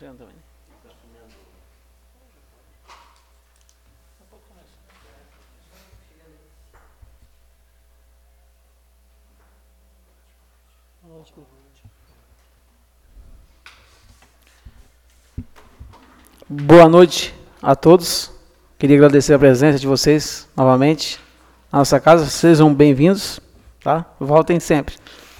chegando também. Boa noite a todos. Queria agradecer a presença de vocês novamente na nossa casa. Sejam bem-vindos, tá? Voltem sempre.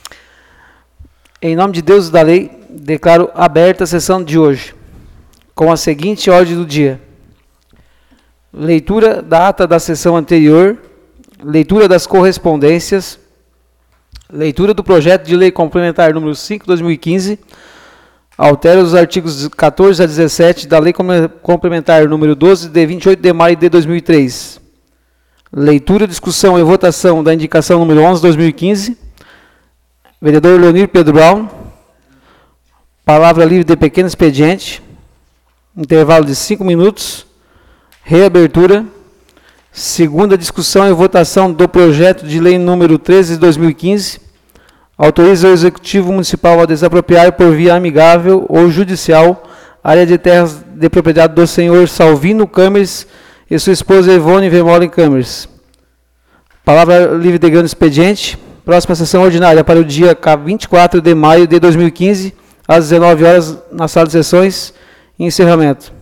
Em nome de Deus e da lei, declaro aberta a sessão de hoje, com a seguinte ordem do dia: leitura da ata da sessão anterior, leitura das correspondências, leitura do projeto de lei complementar número 5/2015, altera os artigos 14 a 17 da lei complementar número 12 de 28 de maio de 2003. Leitura, discussão e votação da indicação número 11/2015. Vereador Leonir Pedro Brown. Palavra livre de pequeno expediente. Intervalo de 5 minutos. Reabertura. Segunda discussão e votação do projeto de lei número 13 de 2015. Autoriza o Executivo Municipal a desapropriar por via amigável ou judicial área de terras de propriedade do senhor Salvino Camers e sua esposa Ivone Vermolen Camers. Palavra livre de grande expediente. Próxima sessão ordinária para o dia 24 de maio de 2015, às 19 horas, na sala de sessões. Encerramento.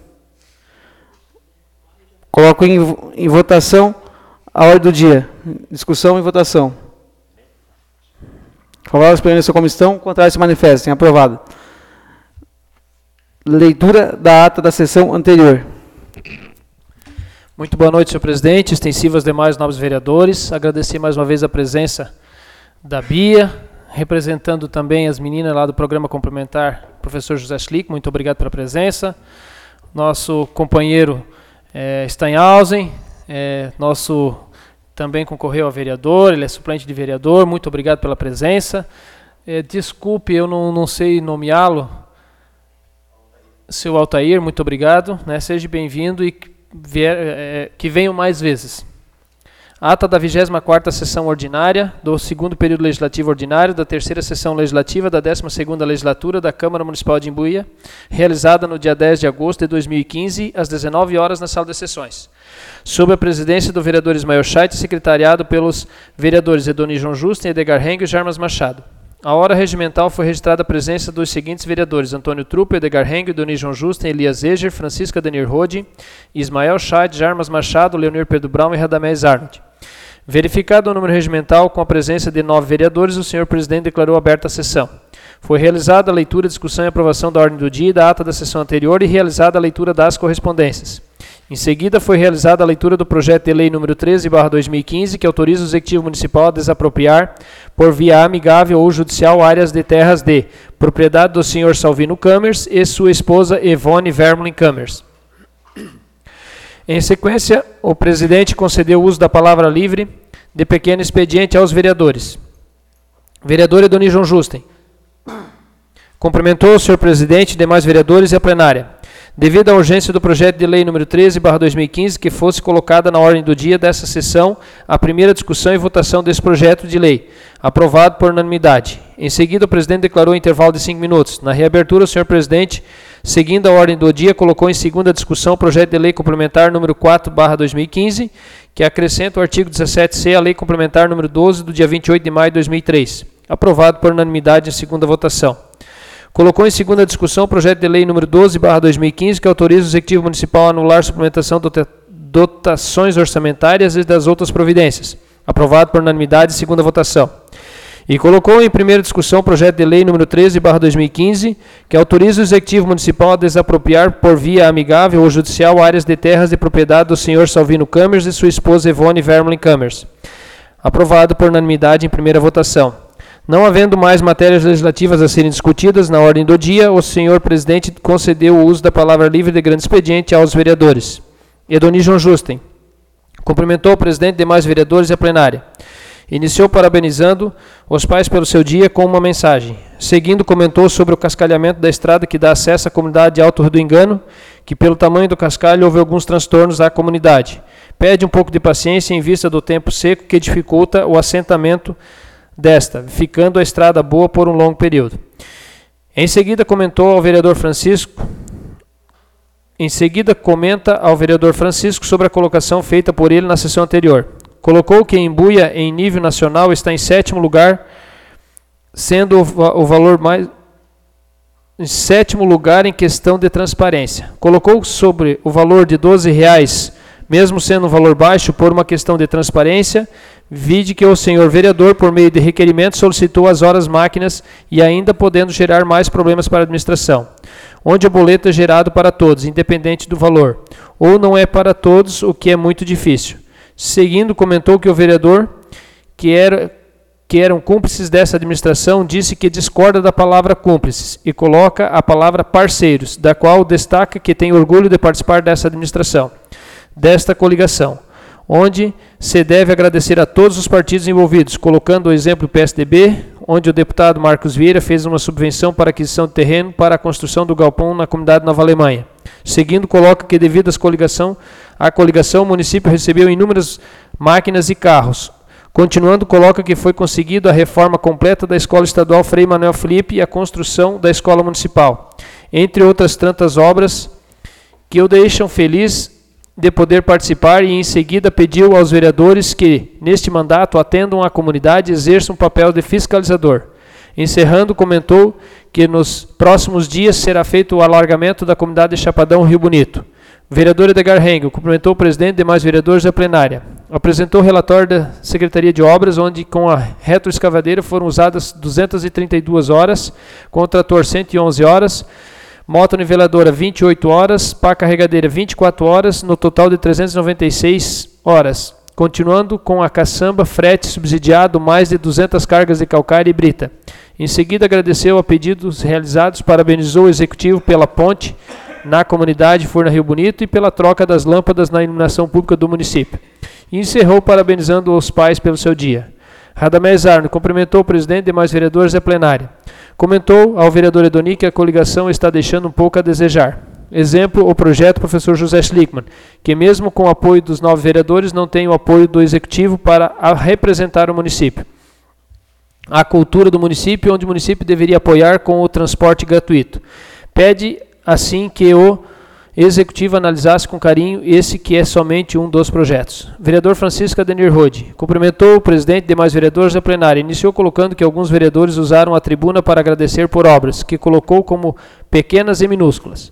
Coloco em votação a ordem do dia. Discussão e votação. Favoráveis pela sua comissão, contrários se manifestem. Aprovado. Leitura da ata da sessão anterior. Muito boa noite, senhor presidente, extensivo aos demais nobres vereadores. Agradecer mais uma vez a presença da Bia, representando também as meninas lá do programa complementar, professor José Schlick, muito obrigado pela presença. Nosso companheiro Steinhausen, nosso também concorreu a vereador, ele é suplente de vereador, muito obrigado pela presença. Desculpe, eu não sei nomeá-lo, seu Altair, muito obrigado, né? Seja bem-vindo e que venham mais vezes. Ata da 24ª sessão ordinária, do 2º período legislativo ordinário, da 3ª sessão legislativa da 12ª legislatura da Câmara Municipal de Imbuía, realizada no dia 10 de agosto de 2015, às 19 horas, na sala de sessões. Sob a presidência do vereador Ismael Scheidt, secretariado pelos vereadores Edoni João Justen, Edgar Hengue e Jarmas Machado. A hora regimental foi registrada a presença dos seguintes vereadores: Antônio Trupp, Edgar Hengue, Edoni João Justen, Elias Eger, Francisca Denir Rode, Ismael Scheidt, Jarmas Machado, Leonir Pedro Brown e Radamés Arnold. Verificado o número regimental com a presença de 9 vereadores, o senhor presidente declarou aberta a sessão. Foi realizada a leitura, discussão e aprovação da ordem do dia e da ata da sessão anterior e realizada a leitura das correspondências. Em seguida, foi realizada a leitura do projeto de lei número 13/2015, que autoriza o Executivo Municipal a desapropriar, por via amigável ou judicial, áreas de terras de propriedade do senhor Salvino Camers e sua esposa Ivone Vermolen Camers. Em sequência, o presidente concedeu o uso da palavra livre de pequeno expediente aos vereadores. Vereador Edoni João Justen. Cumprimentou o senhor presidente, demais vereadores e a plenária. Devido à urgência do projeto de lei número 13/2015, que fosse colocada na ordem do dia dessa sessão a primeira discussão e votação desse projeto de lei, aprovado por unanimidade. Em seguida, o presidente declarou intervalo de 5 minutos. Na reabertura, o senhor presidente, seguindo a ordem do dia, colocou em segunda discussão o projeto de lei complementar número 4/2015, que acrescenta o artigo 17C à lei complementar número 12 do dia 28 de maio de 2003, aprovado por unanimidade em segunda votação. Colocou em segunda discussão o projeto de lei número 12/2015, que autoriza o Executivo Municipal a anular suplementação de dotações orçamentárias e das outras providências, aprovado por unanimidade em segunda votação. E colocou em primeira discussão o projeto de lei número 13/2015, que autoriza o Executivo Municipal a desapropriar por via amigável ou judicial áreas de terras de propriedade do senhor Salvino Camers e sua esposa Ivone Vermolen Camers, aprovado por unanimidade em primeira votação. Não havendo mais matérias legislativas a serem discutidas na ordem do dia, o senhor presidente concedeu o uso da palavra livre de grande expediente aos vereadores. Edoni João Justen. Cumprimentou o presidente, demais vereadores e a plenária. Iniciou parabenizando os pais pelo seu dia com uma mensagem. Seguindo, comentou sobre o cascalhamento da estrada que dá acesso à comunidade de Alto Rio do Engano, que pelo tamanho do cascalho houve alguns transtornos à comunidade. Pede um pouco de paciência em vista do tempo seco que dificulta o assentamento desta, ficando a estrada boa por um longo período. Em seguida, comentou ao vereador Francisco Em seguida, comenta ao vereador Francisco sobre a colocação feita por ele na sessão anterior. Colocou que Embuia, em nível nacional, está em 7º lugar, sendo o valor mais... em 7º lugar em questão de transparência. Colocou sobre o valor de R$12, mesmo sendo um valor baixo, por uma questão de transparência, vide que o senhor vereador, por meio de requerimento, solicitou as horas máquinas e ainda podendo gerar mais problemas para a administração, onde o boleto é gerado para todos, independente do valor, ou não é para todos, o que é muito difícil. Seguindo, comentou que o vereador, que eram cúmplices dessa administração, disse que discorda da palavra cúmplices e coloca a palavra parceiros, da qual destaca que tem orgulho de participar dessa administração, desta coligação, onde se deve agradecer a todos os partidos envolvidos, colocando o exemplo PSDB, onde o deputado Marcos Vieira fez uma subvenção para aquisição de terreno para a construção do galpão na comunidade Nova Alemanha. Seguindo, coloca que devido à coligação, o município recebeu inúmeras máquinas e carros. Continuando, coloca que foi conseguido a reforma completa da Escola Estadual Frei Manuel Felipe e a construção da Escola Municipal, entre outras tantas obras que o deixam feliz de poder participar, e em seguida pediu aos vereadores que, neste mandato, atendam à comunidade e exerçam um papel de fiscalizador. Encerrando, comentou que nos próximos dias será feito o alargamento da comunidade de Chapadão, Rio Bonito. O vereador Edgar Hengel cumprimentou o presidente e demais vereadores da plenária. Apresentou o relatório da Secretaria de Obras, onde com a retroescavadeira foram usadas 232 horas, com o trator 111 horas, motoniveladora 28 horas, pá carregadeira 24 horas, no total de 396 horas. Continuando com a caçamba, frete subsidiado, mais de 200 cargas de calcário e brita. Em seguida, agradeceu a pedidos realizados, parabenizou o executivo pela ponte na comunidade Furna Rio Bonito e pela troca das lâmpadas na iluminação pública do município. E encerrou parabenizando os pais pelo seu dia. Radamés Arno cumprimentou o presidente e demais vereadores da plenária. Comentou ao vereador Edoni que a coligação está deixando um pouco a desejar. Exemplo, o projeto professor José Schlickman, que mesmo com o apoio dos 9 vereadores, não tem o apoio do executivo para representar o município. A cultura do município, onde o município deveria apoiar com o transporte gratuito. Pede, assim, que o executivo analisasse com carinho esse que é somente um dos projetos. Vereador Francisco Adenir Rode cumprimentou o presidente e demais vereadores da plenária. Iniciou colocando que alguns vereadores usaram a tribuna para agradecer por obras, que colocou como pequenas e minúsculas.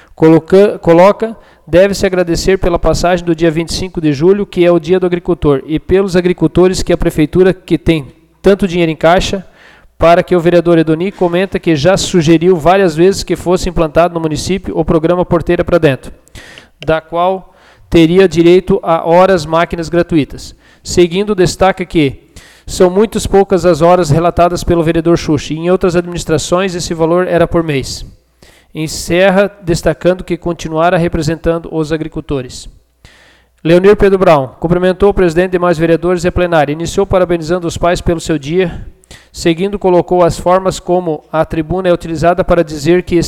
Coloca, deve-se agradecer pela passagem do dia 25 de julho, que é o dia do agricultor, e pelos agricultores que a prefeitura, que tem tanto dinheiro em caixa, para que o vereador Edoni comenta que já sugeriu várias vezes que fosse implantado no município o programa Porteira para Dentro, da qual teria direito a horas máquinas gratuitas. Seguindo, destaca que são muito poucas as horas relatadas pelo vereador Xuxi, e em outras administrações esse valor era por mês. Encerra destacando que continuará representando os agricultores. Leonir Pedro Brown cumprimentou o presidente e demais vereadores e a plenária. Iniciou parabenizando os pais pelo seu dia. Seguindo, colocou as formas como a tribuna é utilizada para dizer que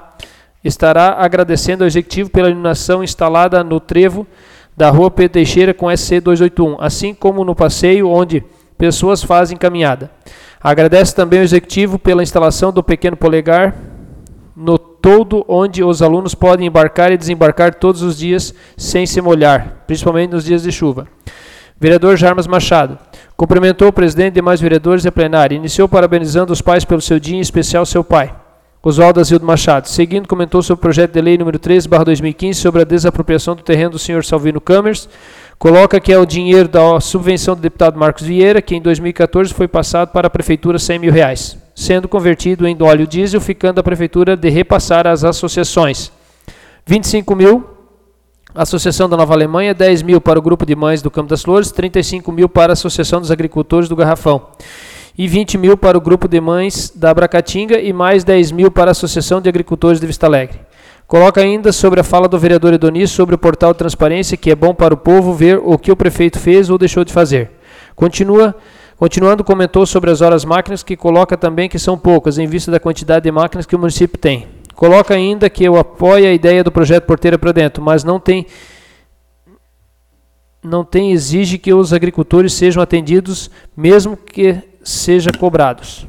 estará agradecendo ao executivo pela iluminação instalada no trevo da rua Pedro Teixeira com SC 281, assim como no passeio onde pessoas fazem caminhada. Agradece também ao executivo pela instalação do pequeno polegar no todo, onde os alunos podem embarcar e desembarcar todos os dias sem se molhar, principalmente nos dias de chuva. Vereador Jarmas Machado cumprimentou o presidente e demais vereadores e a plenária. Iniciou parabenizando os pais pelo seu dia, em especial seu pai, Oswaldo Azildo Machado. Seguindo, comentou sobre o projeto de lei número 13/2015 sobre a desapropriação do terreno do senhor Salvino Câmeres. Coloca que é o dinheiro da subvenção do deputado Marcos Vieira, que em 2014 foi passado para a prefeitura R$100 mil, sendo convertido em óleo diesel, ficando a prefeitura de repassar às associações. 25 mil, Associação da Nova Alemanha, 10 mil para o Grupo de Mães do Campo das Flores, 35 mil para a Associação dos Agricultores do Garrafão, e 20 mil para o Grupo de Mães da Abracatinga e mais 10 mil para a Associação de Agricultores de Vista Alegre. Coloca ainda sobre a fala do vereador Edoni sobre o portal de transparência, que é bom para o povo ver o que o prefeito fez ou deixou de fazer. Continuando, comentou sobre as horas máquinas, que coloca também que são poucas, em vista da quantidade de máquinas que o município tem. Coloca ainda que eu apoio a ideia do projeto Porteira para Dentro, mas não exige que os agricultores sejam atendidos, mesmo que sejam cobrados.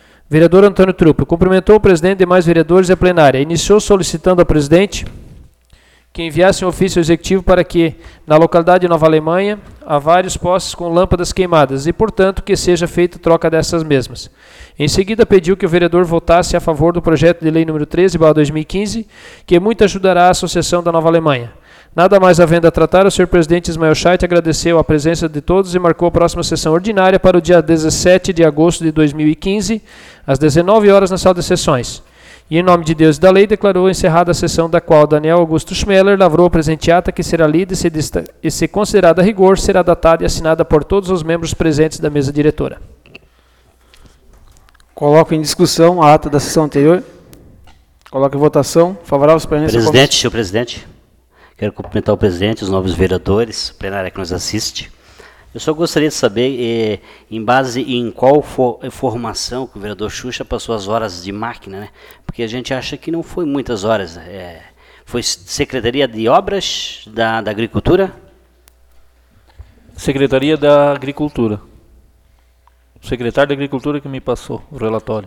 Vereador Antônio Truppe cumprimentou o presidente e demais vereadores e a plenária. Iniciou solicitando ao presidente que enviasse um ofício executivo para que, na localidade de Nova Alemanha, há vários postes com lâmpadas queimadas e, portanto, que seja feita troca dessas mesmas. Em seguida, pediu que o vereador votasse a favor do projeto de lei número 13/2015, que muito ajudará a Associação da Nova Alemanha. Nada mais havendo a tratar, o senhor presidente Ismael Scheidt agradeceu a presença de todos e marcou a próxima sessão ordinária para o dia 17 de agosto de 2015, às 19 horas, na sala de sessões. E, em nome de Deus e da lei, declarou encerrada a sessão da qual Daniel Augusto Schmeller lavrou a presente ata, que será lida e, se considerada a rigor, será datada e assinada por todos os membros presentes da mesa diretora. Coloco em discussão a ata da sessão anterior. Coloco em votação. Favorável às permanências. Presidente, senhor presidente, quero cumprimentar o presidente, os novos vereadores, a plenária que nos assiste. Eu só gostaria de saber, em base em qual formação que o vereador Xuxa passou as horas de máquina, né? Porque a gente acha que não foi muitas horas. Foi Secretaria de Obras da Agricultura? Secretaria da Agricultura. O secretário da Agricultura que me passou o relatório.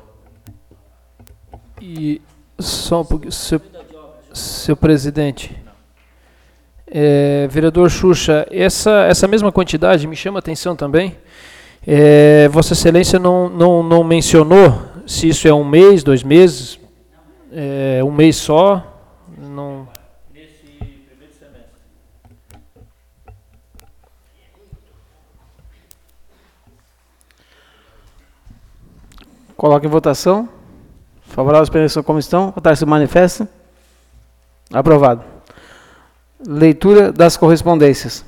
E só um pouquinho, seu presidente, vereador Xuxa, essa mesma quantidade me chama a atenção também. Vossa Excelência não mencionou se isso é 1 mês, 2 meses, 1 mês só. Não. Nesse primeiro semestre. Coloco em votação. Favorável às permanências como estão. Votar se manifesta. Aprovado. Leitura das correspondências.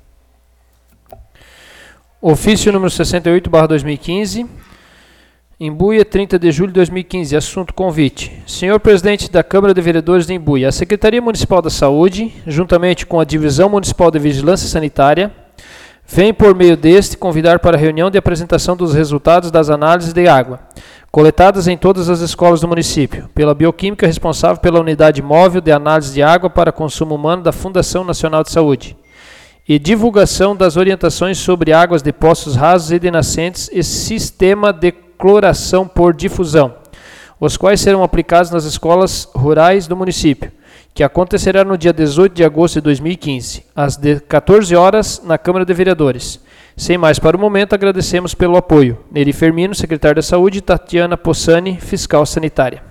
Ofício número 68/2015, Imbuia, 30 de julho de 2015. Assunto: convite. Senhor presidente da Câmara de Vereadores de Imbuia, a Secretaria Municipal da Saúde, juntamente com a Divisão Municipal de Vigilância Sanitária, vem, por meio deste, convidar para a reunião de apresentação dos resultados das análises de água, coletadas em todas as escolas do município, pela bioquímica responsável pela Unidade Móvel de Análise de Água para Consumo Humano da Fundação Nacional de Saúde, e divulgação das orientações sobre águas de poços rasos e de nascentes e sistema de cloração por difusão, os quais serão aplicados nas escolas rurais do município, que acontecerá no dia 18 de agosto de 2015, às 14 horas, na Câmara de Vereadores. Sem mais para o momento, agradecemos pelo apoio. Neri Fermino, secretário da Saúde, e Tatiana Possani, fiscal sanitária.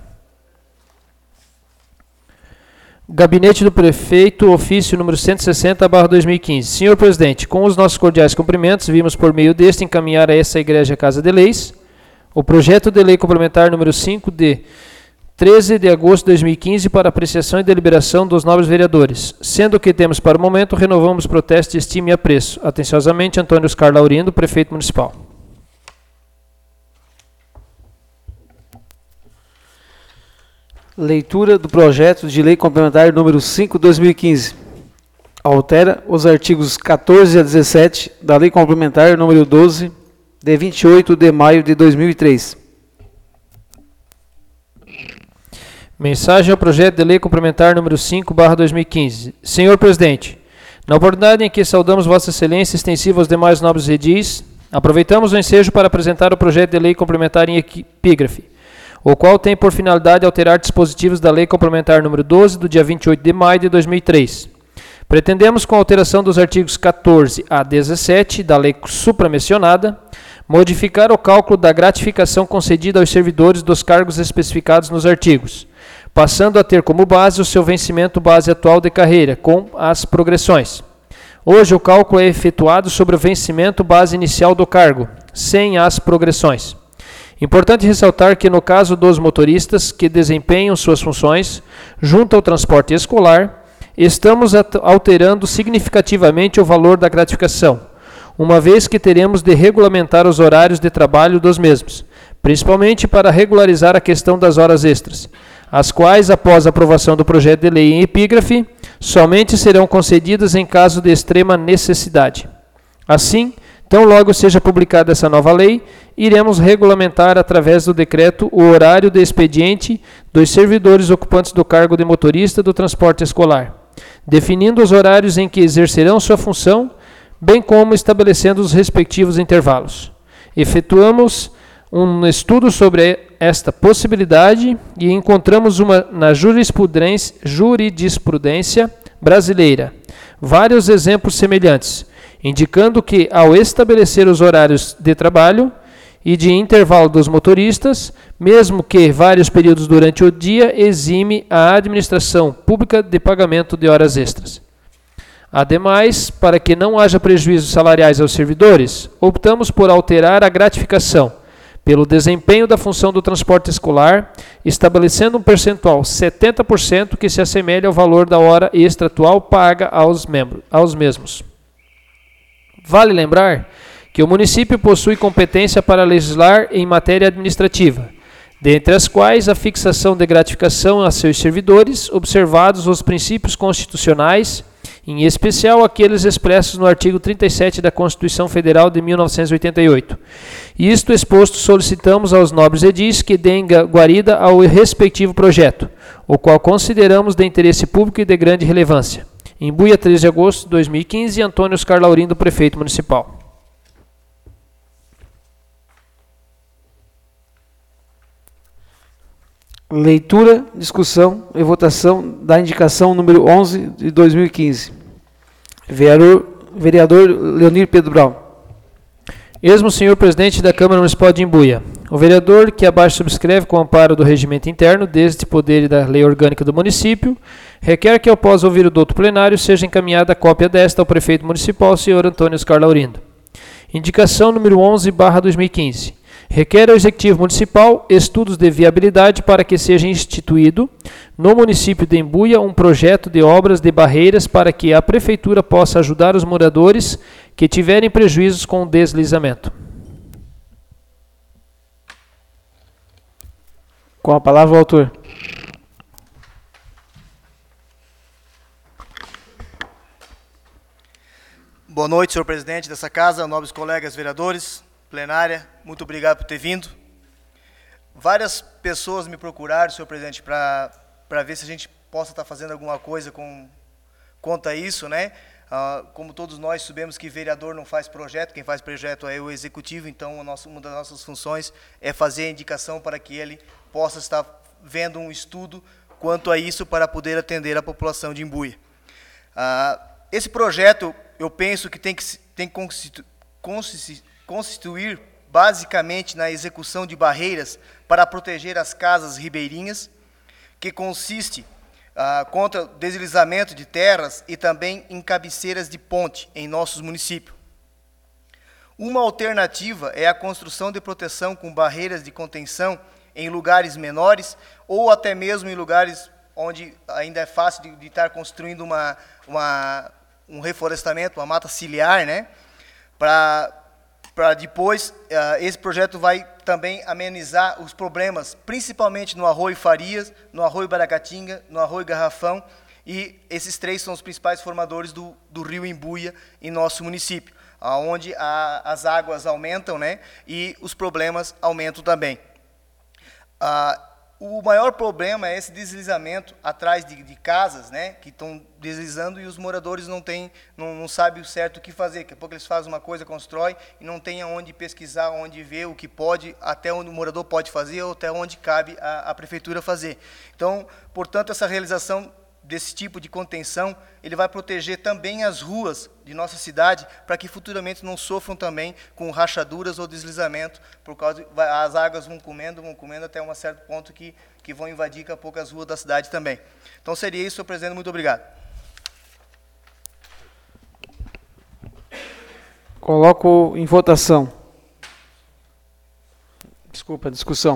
Gabinete do Prefeito, ofício número 160/2015. Senhor presidente, com os nossos cordiais cumprimentos, vimos por meio deste encaminhar a essa Igreja Casa de Leis o projeto de lei complementar número 5 de 13 de agosto de 2015 para apreciação e deliberação dos nobres vereadores. Sendo que temos para o momento, renovamos protesto de estima e apreço. Atenciosamente, Antônio Oscar Laurindo, Prefeito Municipal. Leitura do projeto de lei complementar número 5/2015. Altera os artigos 14 a 17 da lei complementar número 12, de 28 de maio de 2003. Mensagem ao projeto de lei complementar número 5/2015. Senhor presidente, na oportunidade em que saudamos Vossa Excelência extensiva aos demais nobres edis, aproveitamos o ensejo para apresentar o projeto de lei complementar em epígrafe, o qual tem por finalidade alterar dispositivos da lei complementar número 12 do dia 28 de maio de 2003. Pretendemos, com a alteração dos artigos 14 a 17 da lei supramencionada, modificar o cálculo da gratificação concedida aos servidores dos cargos especificados nos artigos, passando a ter como base o seu vencimento base atual de carreira, com as progressões. Hoje, o cálculo é efetuado sobre o vencimento base inicial do cargo, sem as progressões. Importante ressaltar que, no caso dos motoristas que desempenham suas funções junto ao transporte escolar, estamos alterando significativamente o valor da gratificação, uma vez que teremos de regulamentar os horários de trabalho dos mesmos, principalmente para regularizar a questão das horas extras, as quais, após a aprovação do projeto de lei em epígrafe, somente serão concedidas em caso de extrema necessidade. Assim, tão logo seja publicada essa nova lei, iremos regulamentar através do decreto o horário de expediente dos servidores ocupantes do cargo de motorista do transporte escolar, definindo os horários em que exercerão sua função, bem como estabelecendo os respectivos intervalos. Efetuamos um estudo sobre esta possibilidade e encontramos uma na jurisprudência brasileira. Vários exemplos semelhantes, indicando que, ao estabelecer os horários de trabalho e de intervalo dos motoristas, mesmo que vários períodos durante o dia, exime a administração pública de pagamento de horas extras. Ademais, para que não haja prejuízos salariais aos servidores, optamos por alterar a gratificação pelo desempenho da função do transporte escolar, estabelecendo um percentual 70% que se assemelha ao valor da hora extra atual paga aos mesmos. Vale lembrar que o município possui competência para legislar em matéria administrativa, dentre as quais a fixação de gratificação a seus servidores, observados os princípios constitucionais, em especial aqueles expressos no artigo 37 da Constituição Federal de 1988. Isto exposto, solicitamos aos nobres edis que deem guarida ao respectivo projeto, o qual consideramos de interesse público e de grande relevância. Embuia, 13 de agosto de 2015, Antônio Oscar Laurindo, prefeito municipal. Leitura, discussão e votação da indicação número 11 de 2015. Vereador Leonir Pedro Brown. Esmo senhor presidente da Câmara Municipal de Embuia. O vereador que abaixo subscreve com o amparo do regimento interno, deste poder e da lei orgânica do município, requer que após ouvir o douto plenário seja encaminhada a cópia desta ao prefeito municipal, senhor Antônio Oscar Laurindo. Indicação número 11/2015. Requer ao Executivo Municipal estudos de viabilidade para que seja instituído no município de Embuia um projeto de obras de barreiras para que a Prefeitura possa ajudar os moradores que tiverem prejuízos com o deslizamento. Com a palavra o autor. Boa noite, senhor presidente dessa casa, nobres colegas vereadores, plenária, muito obrigado por ter vindo. Várias pessoas me procuraram, senhor presidente, para ver se a gente possa estar fazendo alguma coisa quanto a isso, né? Como todos nós sabemos que vereador não faz projeto, quem faz projeto é o executivo, então uma das nossas funções é fazer a indicação para que ele possa estar vendo um estudo quanto a isso para poder atender a população de Embuia. Esse projeto, eu penso que tem que constituir basicamente na execução de barreiras para proteger as casas ribeirinhas, que consiste contra o deslizamento de terras e também em cabeceiras de ponte em nossos municípios. Uma alternativa é a construção de proteção com barreiras de contenção em lugares menores ou até mesmo em lugares onde ainda é fácil de estar construindo um reflorestamento, uma mata ciliar, né? Para depois, esse projeto vai também amenizar os problemas, principalmente no Arroio Farias, no Arroio Baracatinga, no Arroio Garrafão, e esses três são os principais formadores do rio Embuia em nosso município, onde as águas aumentam, né, e os problemas aumentam também. O maior problema é esse deslizamento atrás de casas, né, que estão deslizando e os moradores não sabem o certo o que fazer. Daqui a pouco eles fazem uma coisa, constroem e não tem aonde pesquisar, onde ver o que pode, até onde o morador pode fazer ou até onde cabe a prefeitura fazer. Então, portanto, essa realização desse tipo de contenção, ele vai proteger também as ruas de nossa cidade, para que futuramente não sofram também com rachaduras ou deslizamento, por causa as águas vão comendo até um certo ponto que vão invadir daqui a pouco as ruas da cidade também. Então seria isso, senhor presidente, muito obrigado. Coloco em votação. Desculpa, discussão.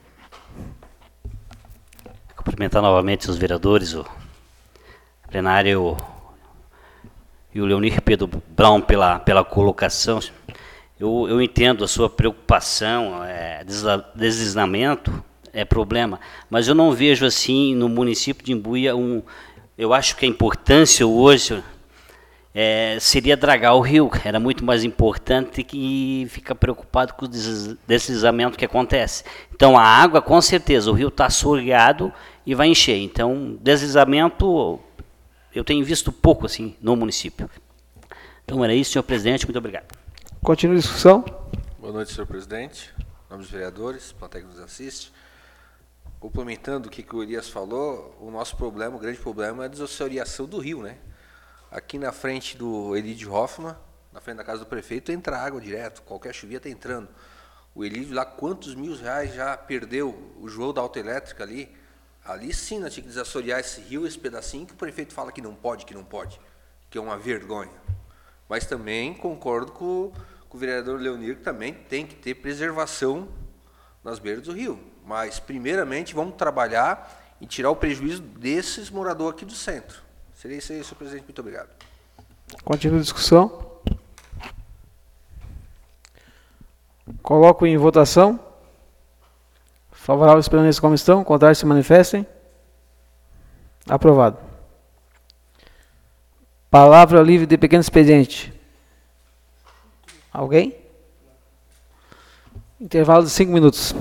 Cumprimentar novamente os vereadores, o plenário e o Leonir Pedro Brown pela colocação. Eu entendo a sua preocupação, deslizamento é problema, mas eu não vejo assim no município de Embuia eu acho que a importância hoje seria dragar o rio. Era muito mais importante que ficar preocupado com o deslizamento que acontece. Então a água, com certeza, o rio está assoreado e vai encher. Então deslizamento eu tenho visto pouco assim no município. Então era isso, senhor presidente, muito obrigado. Continua a discussão. Boa noite, senhor presidente, nobres vereadores, plateia que nos assiste. complementando o que o Elias falou, o nosso problema, o grande problema é a desassoreação do rio, né? Aqui na frente do Elídio Hoffmann, na frente da casa do prefeito, entra água direto, qualquer chuvia está entrando. O Elídio lá, quantos R$ 1.000 já perdeu o João da autoelétrica ali? Ali sim nós tínhamos que desassorear esse rio, esse pedacinho, que o prefeito fala que não pode, que é uma vergonha. Mas também concordo com o vereador Leonir, que também tem que ter preservação nas beiras do rio. Mas, primeiramente, vamos trabalhar e tirar o prejuízo desses moradores aqui do centro. Seria isso aí, senhor presidente. Muito obrigado. Continua a discussão. Coloco em votação. Favoráveis permaneçam como estão, contrários se manifestem. Aprovado. Palavra livre de pequeno expediente. Alguém? Intervalo de 5 minutos.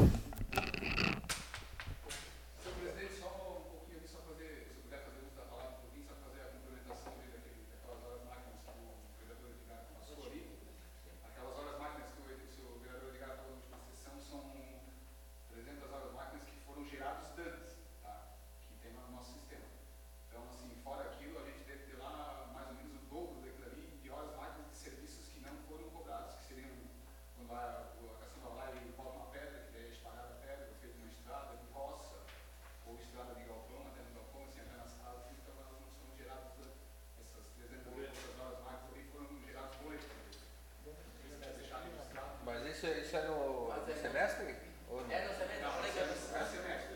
Isso é no semestre? Ou não? É no semestre. Não, é semestre.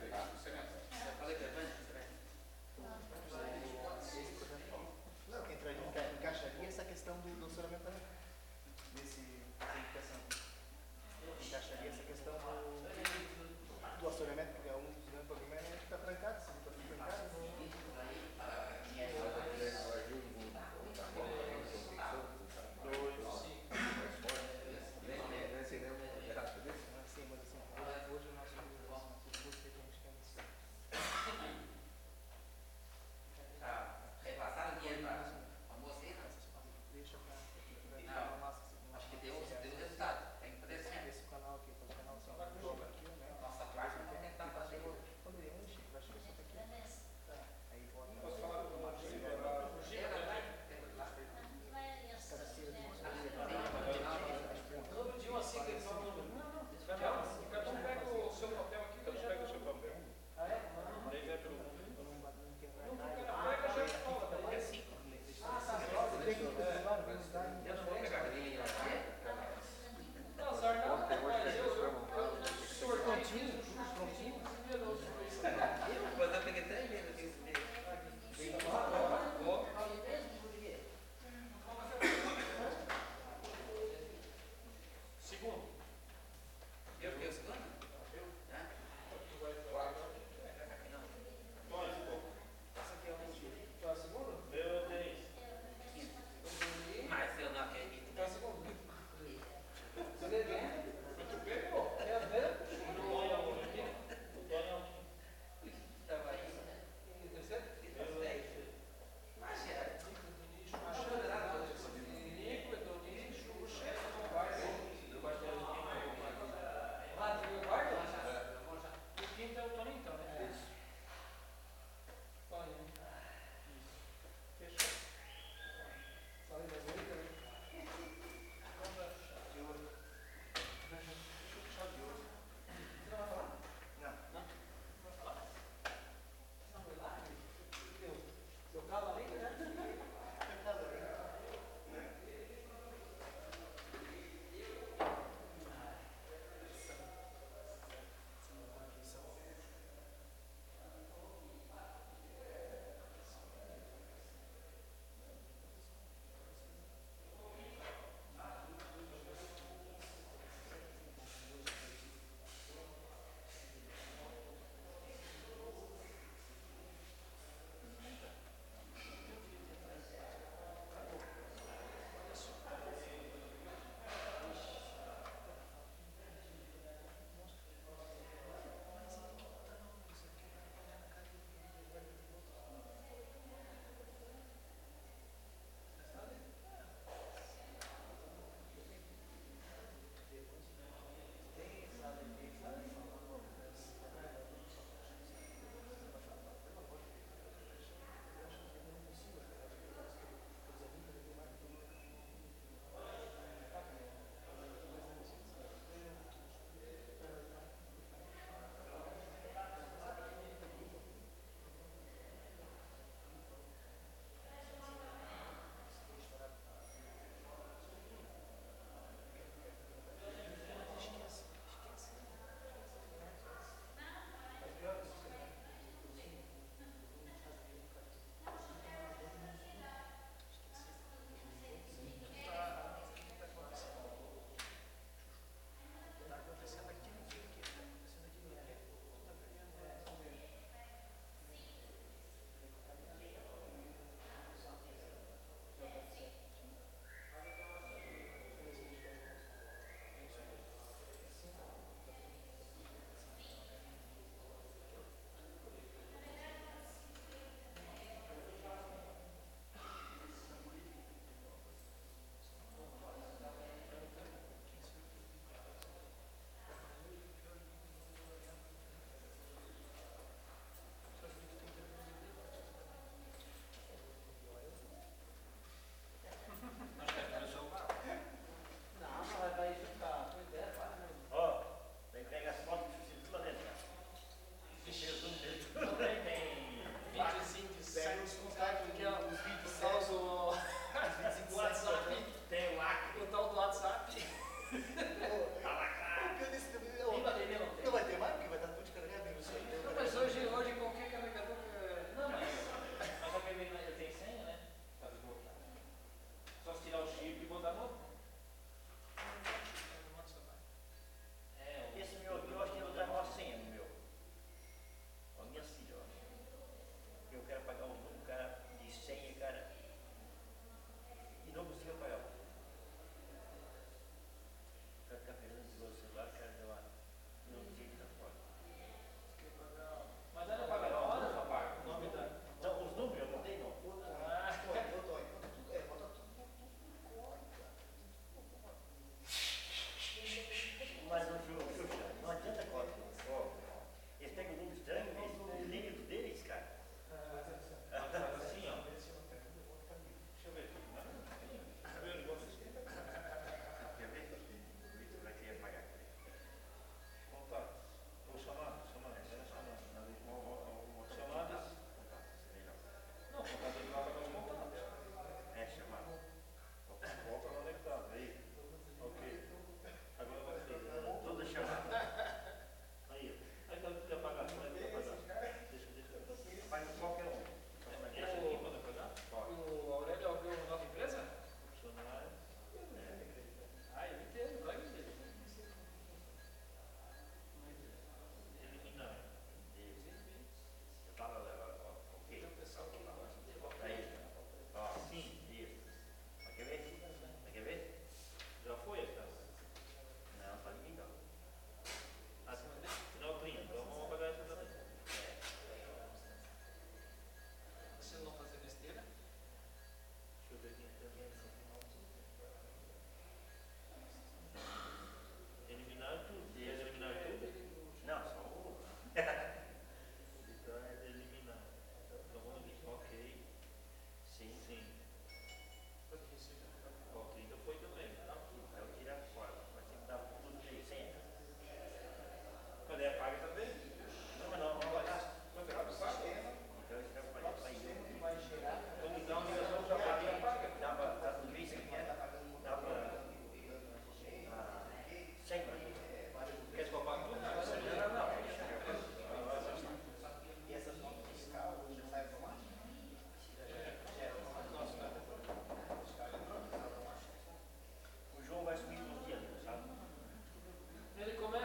Não, encaixaria essa questão do saneamento também. Nesse educação. Encaixaria essa questão do assoreamento, porque é um dos grandes problemas é que está trancado, se está trancado. Acho que deu resultado. Tem que fazer esse canal aqui.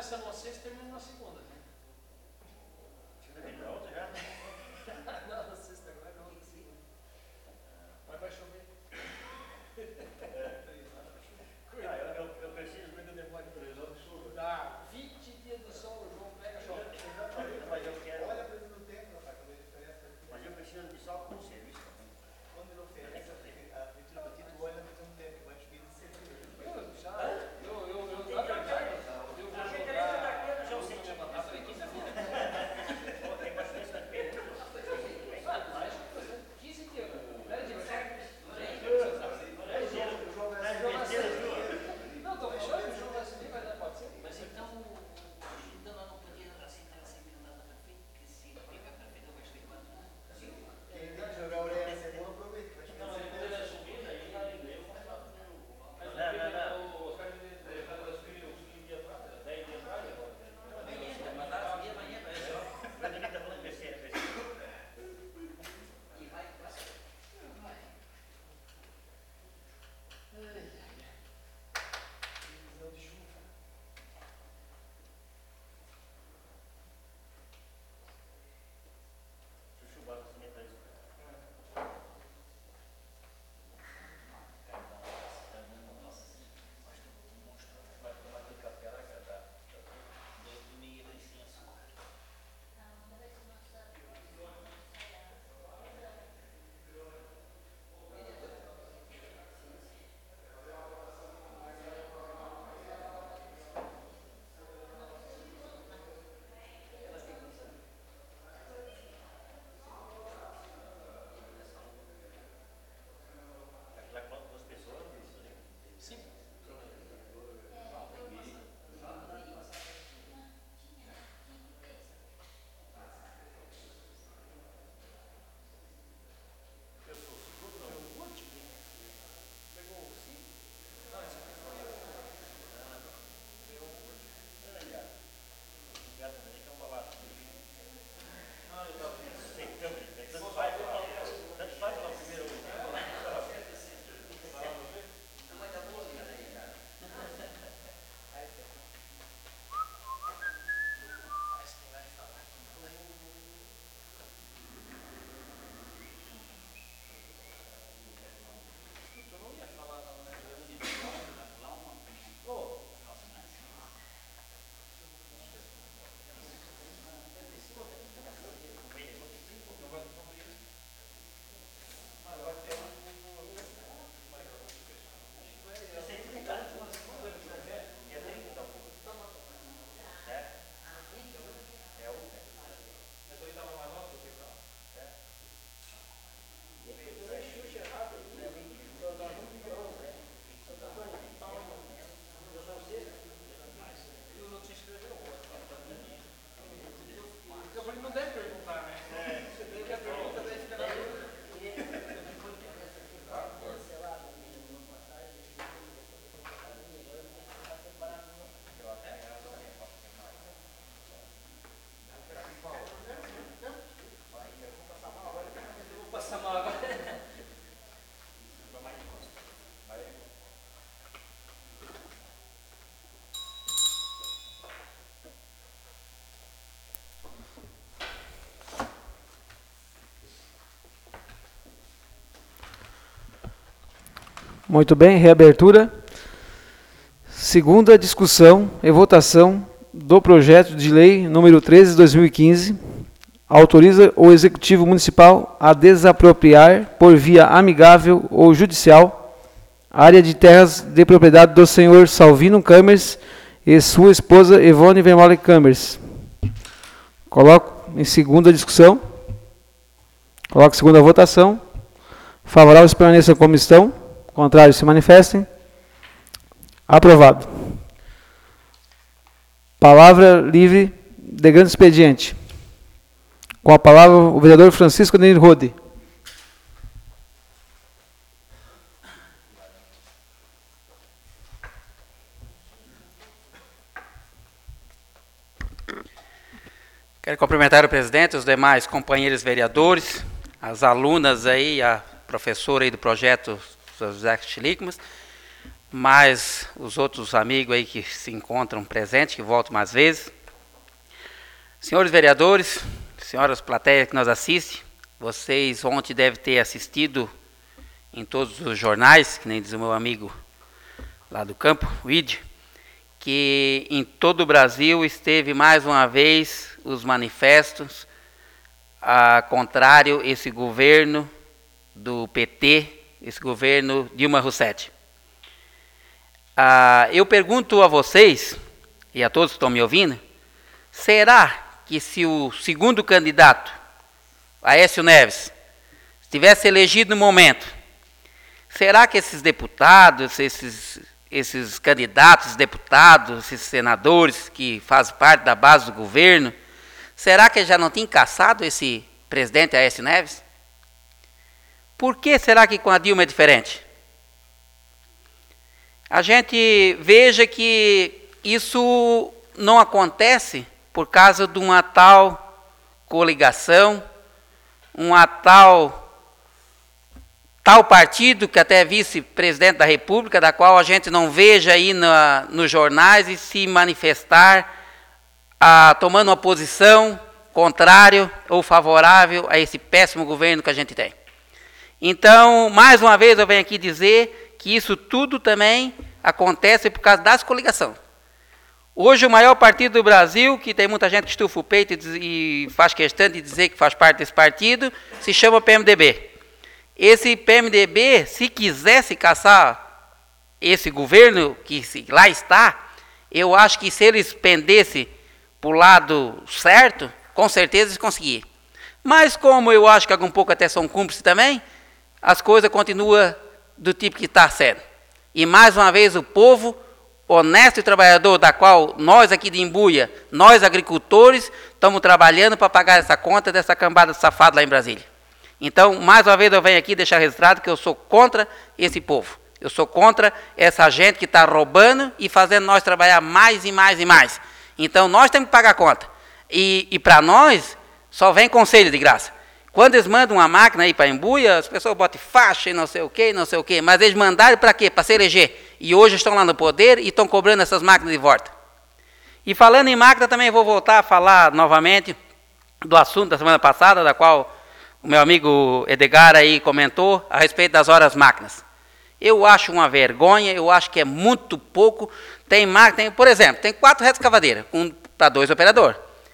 começa numa sexta e termina numa segunda. Não, na sexta agora não, na segunda. Mas vai chover. Eu preciso muito depois de previsão de chuva. Dá 20 dias de sol, o João pega chove. Mas eu quero. Olha a previsão do tempo, rapaz, quando a diferença. Mas eu preciso de só com serviço também. Quando ele oferece, a leitura do título olha a previsão do tempo, vai subir de setembro. Muito bem, reabertura. Segunda discussão e votação do projeto de lei número 13 de 2015, autoriza o Executivo Municipal a desapropriar por via amigável ou judicial área de terras de propriedade do senhor Salvino Câmeres e sua esposa Ivone Vermale Câmeres. Coloco em segunda discussão. Coloco em segunda votação. Favoráveis permaneçam como estão. Contrários se manifestem. Aprovado. Palavra livre de grande expediente. Com a palavra o vereador Francisco Adenir Rode. Quero cumprimentar o presidente, os demais companheiros vereadores, as alunas aí, a professora aí do projeto, José Schlickman, mais os outros amigos aí que se encontram presentes, que voltam mais vezes. Senhores vereadores, senhoras plateias que nos assistem, vocês ontem devem ter assistido em todos os jornais, que nem diz o meu amigo lá do campo, o ID, que em todo o Brasil esteve mais uma vez os manifestos a contrário esse governo do PT, esse governo Dilma Rousseff. Eu pergunto a vocês, e a todos que estão me ouvindo, será que se o segundo candidato, Aécio Neves, estivesse elegido no momento, será que esses deputados, esses candidatos, deputados, esses senadores que fazem parte da base do governo, será que já não tinha caçado esse presidente Aécio Neves? Por que será que com a Dilma é diferente? A gente veja que isso não acontece por causa de uma tal coligação, uma tal partido que até é vice-presidente da República, da qual a gente não veja aí nos jornais e se manifestar tomando uma posição contrária ou favorável a esse péssimo governo que a gente tem. Então, mais uma vez eu venho aqui dizer que isso tudo também acontece por causa das coligações. Hoje o maior partido do Brasil, que tem muita gente que estufa o peito e faz questão de dizer que faz parte desse partido, se chama PMDB. Esse PMDB, se quisesse caçar esse governo que lá está, eu acho que se eles pendessem para o lado certo, com certeza eles conseguiam. Mas como eu acho que algum pouco até são cúmplices também, as coisas continuam do tipo que está sendo. E mais uma vez o povo honesto e trabalhador, da qual nós aqui de Imbuia, nós agricultores, estamos trabalhando para pagar essa conta dessa cambada de safado lá em Brasília. Então, mais uma vez eu venho aqui deixar registrado que eu sou contra esse povo. Eu sou contra essa gente que está roubando e fazendo nós trabalhar mais e mais e mais. Então, nós temos que pagar a conta. E para nós, só vem conselho de graça. Quando eles mandam uma máquina aí para Imbuia, as pessoas botam faixa e não sei o quê, mas eles mandaram para quê? Para se eleger. E hoje estão lá no poder e estão cobrando essas máquinas de volta. E falando em máquina, também vou voltar a falar novamente do assunto da semana passada, da qual o meu amigo Edgar aí comentou, a respeito das horas máquinas. Eu acho uma vergonha, eu acho que é muito pouco. Tem máquina, por exemplo, tem 4 retroescavadeiras para 2 operadores.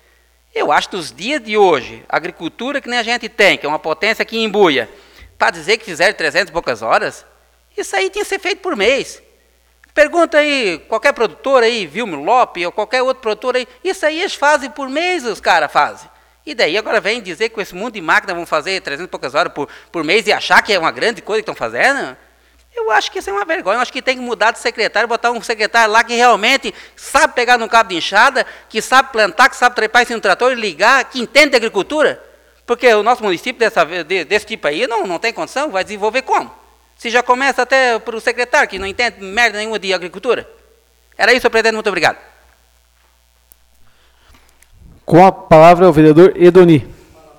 Eu acho que nos dias de hoje, a agricultura que nem a gente tem, que é uma potência aqui em Imbuia, para dizer que fizeram 300 e poucas horas, isso aí tinha que ser feito por mês. Pergunta aí, qualquer produtor aí, Vilmo Lopes, ou qualquer outro produtor aí, isso aí eles fazem por mês, os caras fazem. E daí agora vem dizer que com esse mundo de máquina vão fazer 300 e poucas horas por mês e achar que é uma grande coisa que estão fazendo? Eu acho que isso é uma vergonha. Eu acho que tem que mudar de secretário, botar um secretário lá que realmente sabe pegar num cabo de enxada, que sabe plantar, que sabe trepar em cima do trator e ligar, que entende de agricultura. Porque o nosso município desse tipo aí não tem condição, vai desenvolver como? Se já começa até para o secretário, que não entende merda nenhuma de agricultura. Era isso, senhor presidente. Muito obrigado. Com a palavra o vereador Edoni.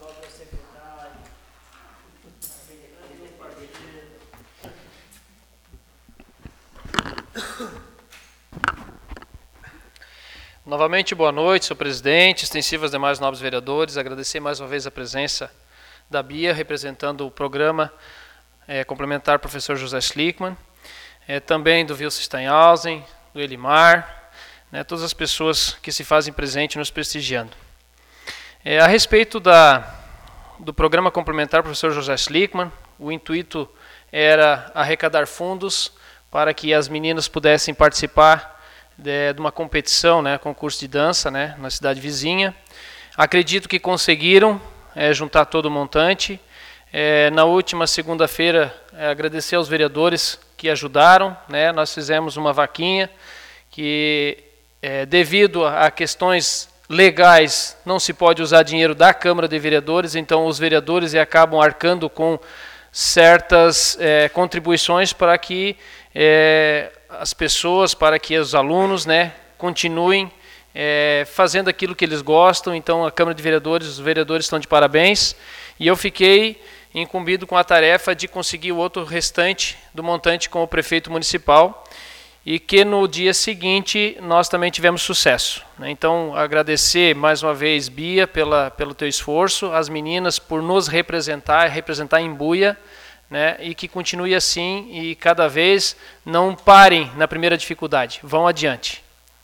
Novamente, boa noite, senhor presidente, extensivas demais nobres vereadores. Agradecer mais uma vez a presença da Bia, representando o programa complementar professor José Schlickman, também do Wilson Steinhausen, do Elimar, todas as pessoas que se fazem presente nos prestigiando. A respeito do programa complementar professor José Schlickman, o intuito era arrecadar fundos para que as meninas pudessem participar de uma competição, concurso de dança, na cidade vizinha. Acredito que conseguiram juntar todo o montante. Na última segunda-feira, agradecer aos vereadores que ajudaram. Nós fizemos uma vaquinha que, devido a questões legais, não se pode usar dinheiro da Câmara de Vereadores, então os vereadores acabam arcando com certas contribuições para que as pessoas, para que os alunos continuem fazendo aquilo que eles gostam. Então a Câmara de Vereadores, os vereadores estão de parabéns, e eu fiquei incumbido com a tarefa de conseguir o outro restante do montante com o prefeito municipal, e que no dia seguinte nós também tivemos sucesso, né? Então, agradecer mais uma vez, Bia, pelo teu esforço, as meninas por nos representar Imbuia, né? E que continue assim e cada vez não parem na primeira dificuldade, vão adiante.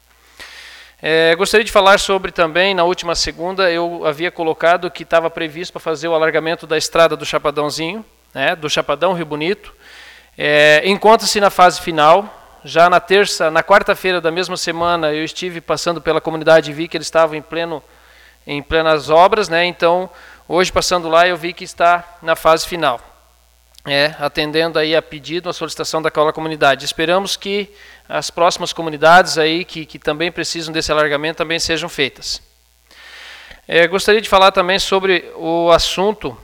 Gostaria de falar sobre também, na última segunda, eu havia colocado que estava previsto para fazer o alargamento da estrada do Chapadãozinho, né? Do Chapadão Rio Bonito. Encontra-se na fase final. Já na quarta-feira da mesma semana, eu estive passando pela comunidade e vi que eles estavam em plenas obras, né? Então, hoje passando lá, eu vi que está na fase final, atendendo aí a pedido, a solicitação daquela comunidade. Esperamos que as próximas comunidades aí que também precisam desse alargamento também sejam feitas. Gostaria de falar também sobre o assunto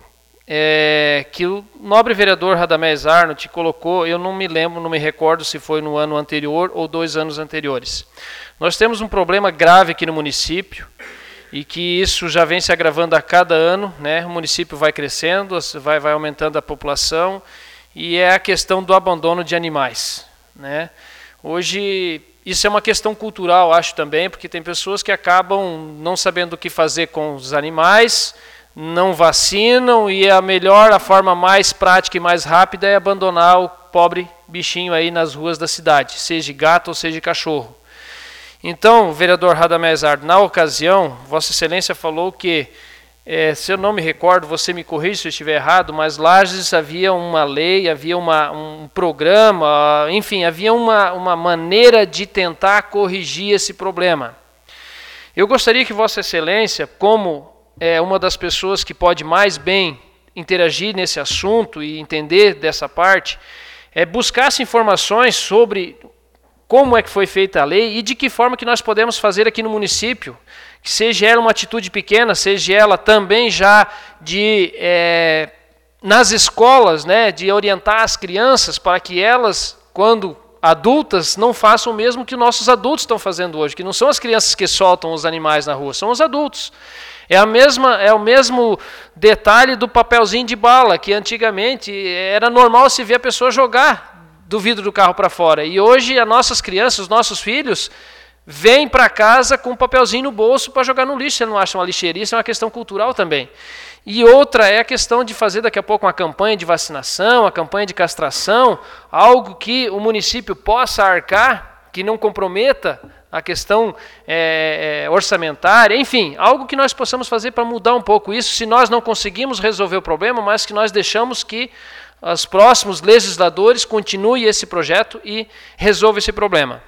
que o nobre vereador Radamés Arnold colocou, eu não me recordo se foi no ano anterior ou 2 anos anteriores. Nós temos um problema grave aqui no município e que isso já vem se agravando a cada ano, né? O município vai crescendo, vai aumentando a população e é a questão do abandono de animais, né? Hoje, isso é uma questão cultural, acho também, porque tem pessoas que acabam não sabendo o que fazer com os animais, não vacinam e a forma mais prática e mais rápida é abandonar o pobre bichinho aí nas ruas da cidade, seja gato ou seja cachorro. Então, vereador Radamés Arnold, na ocasião, Vossa Excelência falou que, se eu não me recordo, você me corrige se eu estiver errado, mas Lages havia uma lei, havia um programa, enfim, havia uma maneira de tentar corrigir esse problema. Eu gostaria que Vossa Excelência, como uma das pessoas que pode mais bem interagir nesse assunto e entender dessa parte, buscasse informações sobre como é que foi feita a lei e de que forma que nós podemos fazer aqui no município, que seja ela uma atitude pequena, seja ela também já nas escolas, né, de orientar as crianças para que elas, quando adultas, não façam o mesmo que nossos adultos estão fazendo hoje, que não são as crianças que soltam os animais na rua, são os adultos. É o mesmo detalhe do papelzinho de bala, que antigamente era normal se ver a pessoa jogar do vidro do carro para fora. E hoje as nossas crianças, os nossos filhos, vêm para casa com um papelzinho no bolso para jogar no lixo. Você não acha uma lixeria? Isso é uma questão cultural também. E outra é a questão de fazer daqui a pouco uma campanha de vacinação, uma campanha de castração, algo que o município possa arcar, que não comprometa a questão orçamentária, enfim, algo que nós possamos fazer para mudar um pouco isso, se nós não conseguimos resolver o problema, mas que nós deixamos que os próximos legisladores continuem esse projeto e resolvam esse problema.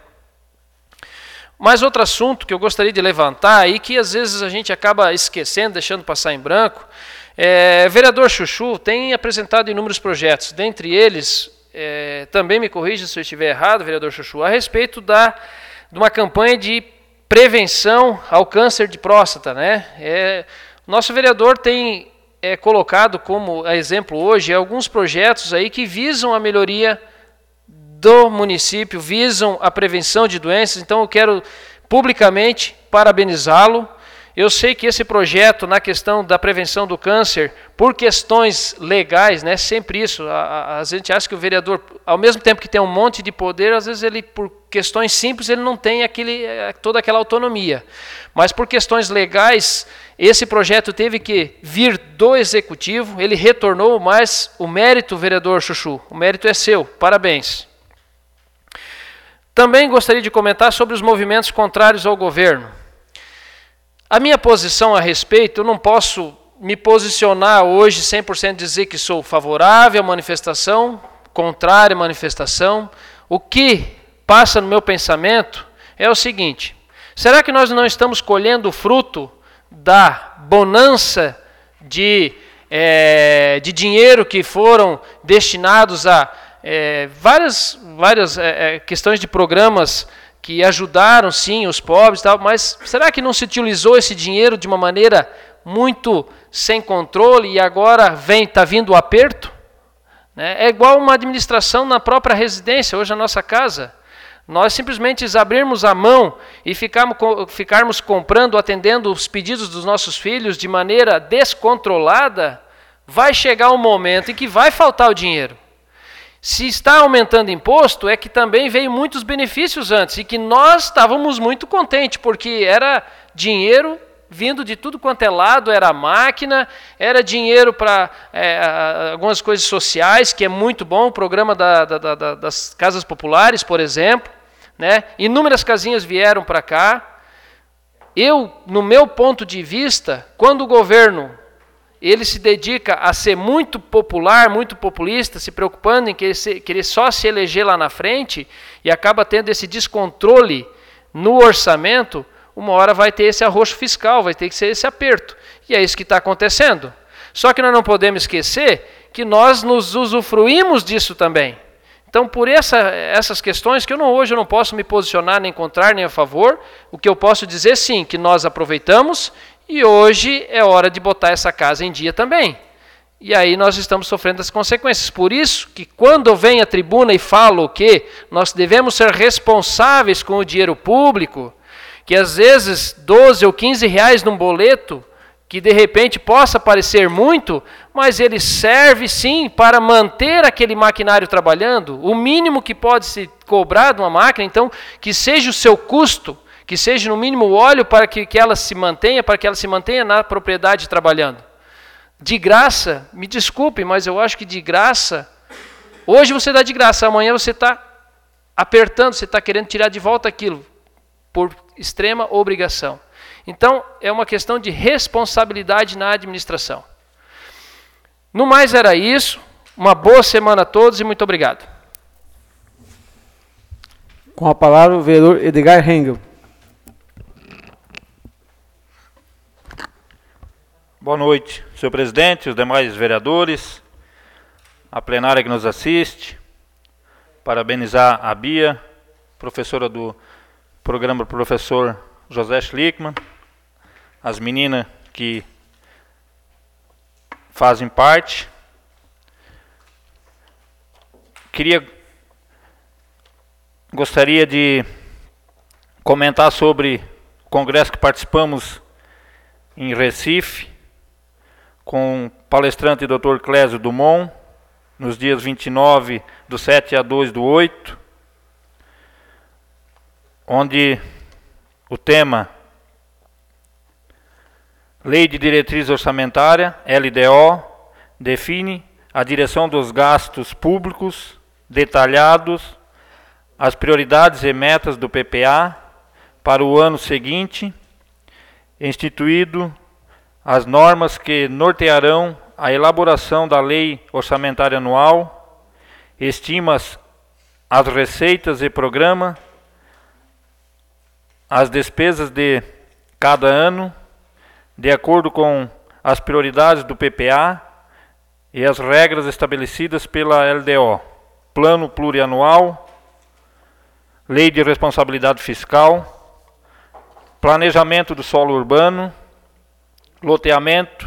Mas outro assunto que eu gostaria de levantar e que às vezes a gente acaba esquecendo, deixando passar em branco, vereador Chuchu tem apresentado inúmeros projetos, dentre eles, também me corrija se eu estiver errado, vereador Chuchu, a respeito de uma campanha de prevenção ao câncer de próstata, né? Nosso vereador tem colocado como exemplo hoje alguns projetos aí que visam a melhoria do município, visam a prevenção de doenças, então eu quero publicamente parabenizá-lo. Eu sei que esse projeto, na questão da prevenção do câncer, por questões legais, né, sempre isso, a gente acha que o vereador, ao mesmo tempo que tem um monte de poder, às vezes ele, por questões simples, ele não tem toda aquela autonomia. Mas por questões legais, esse projeto teve que vir do executivo, ele retornou, mas o mérito, vereador Chuchu, o mérito é seu, parabéns. Também gostaria de comentar sobre os movimentos contrários ao governo. A minha posição a respeito, eu não posso me posicionar hoje 100% dizer que sou favorável à manifestação, contrário à manifestação. O que passa no meu pensamento é o seguinte: será que nós não estamos colhendo o fruto da bonança de dinheiro que foram destinados a várias questões de programas que ajudaram, sim, os pobres e tal, mas será que não se utilizou esse dinheiro de uma maneira muito sem controle e agora está vindo o aperto? É igual uma administração na própria residência, hoje na nossa casa. Nós simplesmente abrirmos a mão e ficarmos comprando, atendendo os pedidos dos nossos filhos de maneira descontrolada, vai chegar um momento em que vai faltar o dinheiro. Se está aumentando imposto, é que também veio muitos benefícios antes e que nós estávamos muito contentes, porque era dinheiro vindo de tudo quanto é lado, era máquina, era dinheiro para algumas coisas sociais, que é muito bom, o programa das casas populares, por exemplo, né? Inúmeras casinhas vieram para cá. Eu, no meu ponto de vista, quando o governo ele se dedica a ser muito popular, muito populista, se preocupando em querer só se eleger lá na frente e acaba tendo esse descontrole no orçamento, uma hora vai ter esse arroxo fiscal, vai ter que ser esse aperto. E é isso que está acontecendo. Só que nós não podemos esquecer que nós nos usufruímos disso também. Então, por essas questões que hoje eu não posso me posicionar nem contra nem a favor, o que eu posso dizer sim, que nós aproveitamos e hoje é hora de botar essa casa em dia também. E aí nós estamos sofrendo as consequências. Por isso que quando eu venho à tribuna e falo que nós devemos ser responsáveis com o dinheiro público, que às vezes 12 ou 15 reais num boleto, que de repente possa parecer muito, mas ele serve sim para manter aquele maquinário trabalhando, o mínimo que pode se cobrar de uma máquina, então que seja o seu custo, que seja no mínimo o óleo para que ela se mantenha, para que ela se mantenha na propriedade trabalhando. De graça, me desculpe, mas eu acho que de graça, hoje você dá de graça, amanhã você está apertando, você está querendo tirar de volta aquilo, por extrema obrigação. Então, é uma questão de responsabilidade na administração. No mais era isso, uma boa semana a todos e muito obrigado. Com a palavra o vereador Edgar Hengel. Boa noite, senhor presidente, os demais vereadores, a plenária que nos assiste. Parabenizar a Bia, professora do programa professor José Schlickman, as meninas que fazem parte. Gostaria de comentar sobre o congresso que participamos em Recife, com o palestrante Dr. Clésio Dumont, nos dias 29 do 7 a 2 do 8, onde o tema Lei de Diretriz Orçamentária, LDO, define a direção dos gastos públicos detalhados, as prioridades e metas do PPA para o ano seguinte, instituído as normas que nortearão a elaboração da Lei Orçamentária Anual, estimas as receitas e programa, as despesas de cada ano, de acordo com as prioridades do PPA e as regras estabelecidas pela LDO, Plano Plurianual, Lei de Responsabilidade Fiscal, Planejamento do Solo Urbano, Loteamento,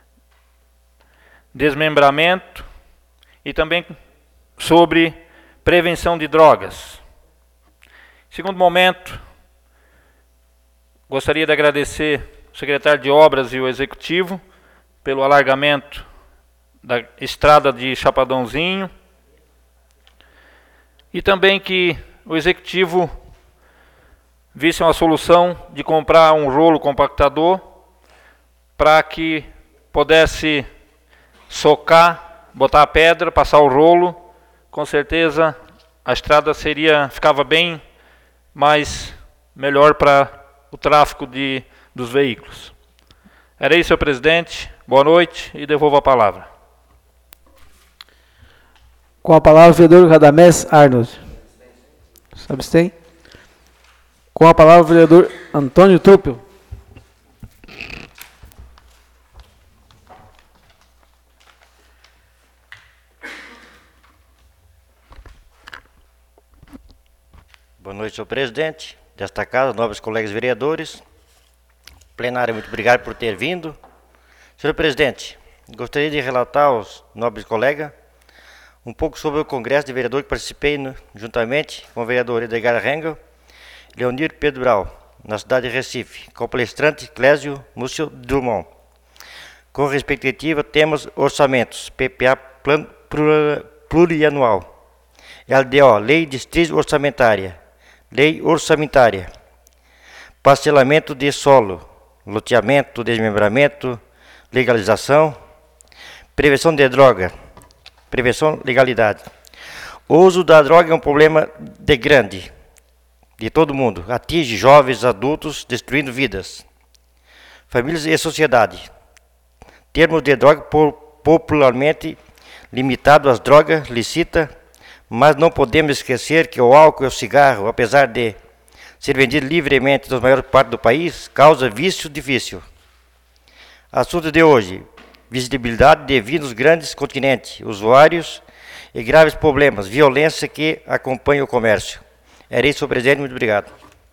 Desmembramento e também sobre prevenção de drogas. Segundo momento, gostaria de agradecer o secretário de Obras e o Executivo pelo alargamento da estrada de Chapadãozinho e também que o Executivo visse uma solução de comprar um rolo compactador para que pudesse socar, botar a pedra, passar o rolo. Com certeza a estrada ficava bem melhor para o tráfego dos veículos. Era isso, senhor presidente. Boa noite e devolvo a palavra. Com a palavra o vereador Radamés Arnold. Se abstém. Com a palavra o vereador Antônio Truppel. Boa noite, senhor presidente desta casa, nobres colegas vereadores. Plenário, muito obrigado por ter vindo. Senhor presidente, gostaria de relatar aos nobres colegas um pouco sobre o congresso de vereadores que participei juntamente com o vereador Edgar Hengel, Leonir Pedro Brau, na cidade de Recife, com o palestrante Clésio Múcio Dumont. Com respectiva, temos orçamentos, PPA Plano Plurianual, LDO, Lei Distrital Orçamentária. Lei Orçamentária. Parcelamento de solo, loteamento, desmembramento, legalização, prevenção de droga, prevenção, legalidade. O uso da droga é um problema grande de todo mundo. Atinge jovens, adultos, destruindo vidas, famílias e sociedade. Termos de droga popularmente limitado às drogas lícitas, mas não podemos esquecer que o álcool e o cigarro, apesar de ser vendido livremente nas maiores partes do país, causa vício difícil. Assunto de hoje: visibilidade de vinhos grandes continentes, usuários e graves problemas, violência que acompanha o comércio. Era isso, senhor presidente, muito obrigado.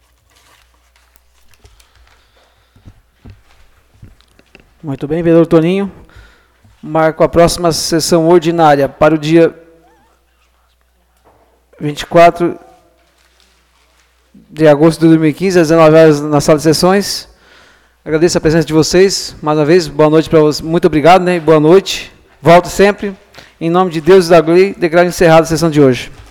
Muito bem, vereador Toninho. Marco a próxima sessão ordinária para o dia 24 de agosto de 2015, às 19 horas, na sala de sessões. Agradeço a presença de vocês. Mais uma vez, boa noite para vocês. Muito obrigado, né? Boa noite. Volto sempre. Em nome de Deus e da lei, declaro encerrada a sessão de hoje.